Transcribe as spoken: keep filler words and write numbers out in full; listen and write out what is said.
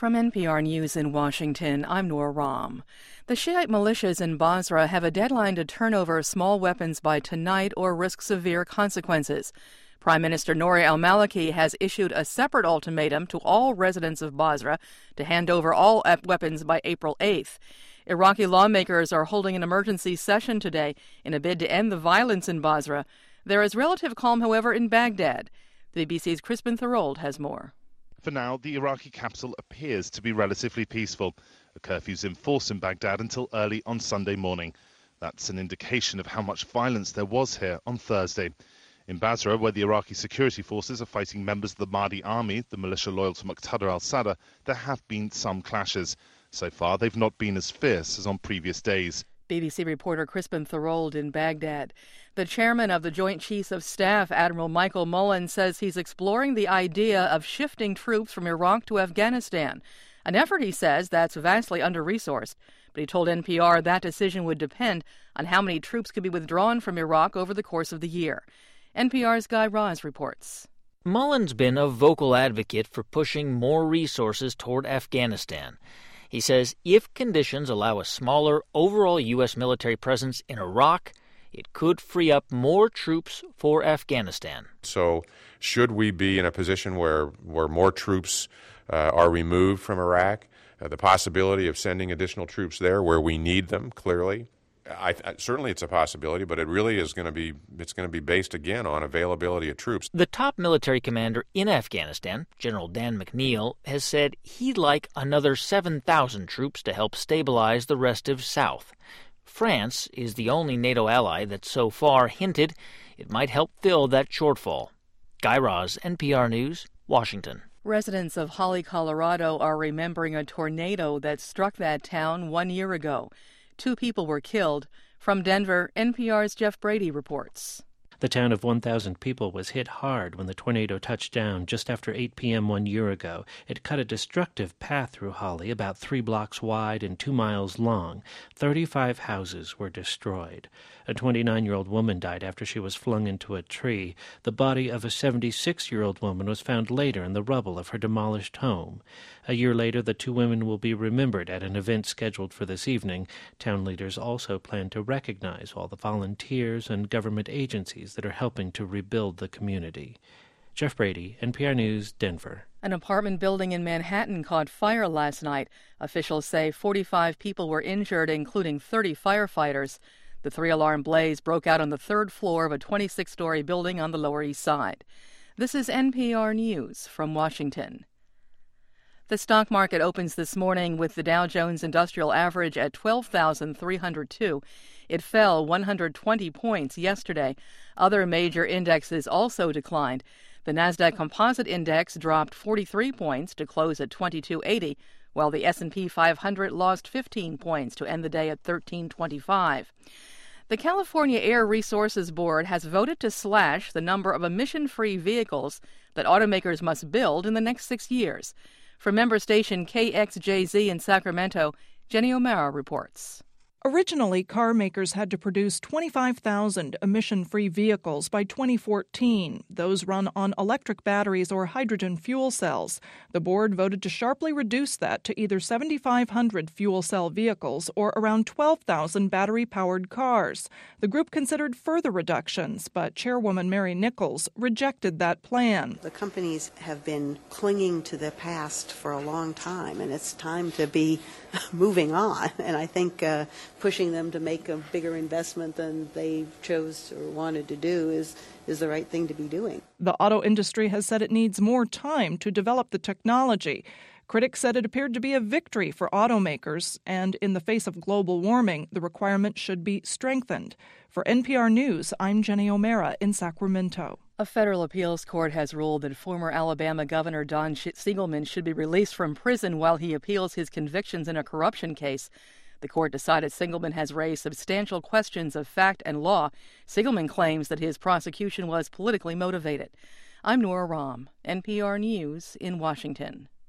From N P R News in Washington, I'm Noor Ram. The Shiite militias in Basra have a deadline to turn over small weapons by tonight or risk severe consequences. Prime Minister Nouri al-Maliki has issued a separate ultimatum to all residents of Basra to hand over all weapons by April eighth. Iraqi lawmakers are holding an emergency session today in a bid to end the violence in Basra. There is relative calm, however, in Baghdad. The B B C's Crispin Thorold has more. For now, the Iraqi capital appears to be relatively peaceful. A curfew's in force in Baghdad until early on Sunday morning. That's an indication of how much violence there was here on Thursday. In Basra, where the Iraqi security forces are fighting members of the Mahdi army, the militia loyal to Muqtada al-Sadr, there have been some clashes. So far, they've not been as fierce as on previous days. B B C reporter Crispin Thorold in Baghdad. The chairman of the Joint Chiefs of Staff, Admiral Michael Mullen, says he's exploring the idea of shifting troops from Iraq to Afghanistan. An effort, he says, that's vastly under-resourced. But he told N P R that decision would depend on how many troops could be withdrawn from Iraq over the course of the year. N P R's Guy Raz reports. Mullen's been a vocal advocate for pushing more resources toward Afghanistan. He says if conditions allow a smaller overall U S military presence in Iraq, it could free up more troops for Afghanistan. So should we be in a position where, where more troops uh, are removed from Iraq, uh, the possibility of sending additional troops there where we need them, clearly, I, I, certainly it's a possibility, but it really is going to be it's going to be based again on availability of troops. The top military commander in Afghanistan, General Dan McNeil, has said he'd like another seven thousand troops to help stabilize the rest of South. France is the only NATO ally that so far hinted it might help fill that shortfall. Guy Raz, N P R News, Washington. Residents of Holly, Colorado are remembering a tornado that struck that town one year ago. Two people were killed. From Denver, N P R's Jeff Brady reports. The town of one thousand people was hit hard when the tornado touched down just after eight p.m. one year ago. It cut a destructive path through Holly, about three blocks wide and two miles long. Thirty-five houses were destroyed. A twenty-nine-year-old woman died after she was flung into a tree. The body of a seventy-six-year-old woman was found later in the rubble of her demolished home. A year later, the two women will be remembered at an event scheduled for this evening. Town leaders also plan to recognize all the volunteers and government agencies that are helping to rebuild the community. Jeff Brady, N P R News, Denver. An apartment building in Manhattan caught fire last night. Officials say forty-five people were injured, including thirty firefighters. The three-alarm blaze broke out on the third floor of a twenty-six-story building on the Lower East Side. This is N P R News from Washington. The stock market opens this morning with the Dow Jones Industrial Average at twelve thousand three hundred two. It fell one hundred twenty points yesterday. Other major indexes also declined. The Nasdaq Composite Index dropped forty-three points to close at twenty-two eighty, while the S and P five hundred lost fifteen points to end the day at thirteen twenty-five. The California Air Resources Board has voted to slash the number of emission-free vehicles that automakers must build in the next six years. From member station K X J Z in Sacramento, Jenny O'Mara reports. Originally, car makers had to produce twenty-five thousand emission-free vehicles by twenty fourteen. Those run on electric batteries or hydrogen fuel cells. The board voted to sharply reduce that to either seven thousand five hundred fuel cell vehicles or around twelve thousand battery-powered cars. The group considered further reductions, but Chairwoman Mary Nichols rejected that plan. The companies have been clinging to the past for a long time, and it's time to be moving on. And I think uh, pushing them to make a bigger investment than they chose or wanted to do is, is the right thing to be doing. The auto industry has said it needs more time to develop the technology. Critics said it appeared to be a victory for automakers, and in the face of global warming, the requirement should be strengthened. For N P R News, I'm Jenny O'Mara in Sacramento. A federal appeals court has ruled that former Alabama Governor Don Siegelman should be released from prison while he appeals his convictions in a corruption case. The court decided Siegelman has raised substantial questions of fact and law. Siegelman claims that his prosecution was politically motivated. I'm Nora Ram, N P R News in Washington.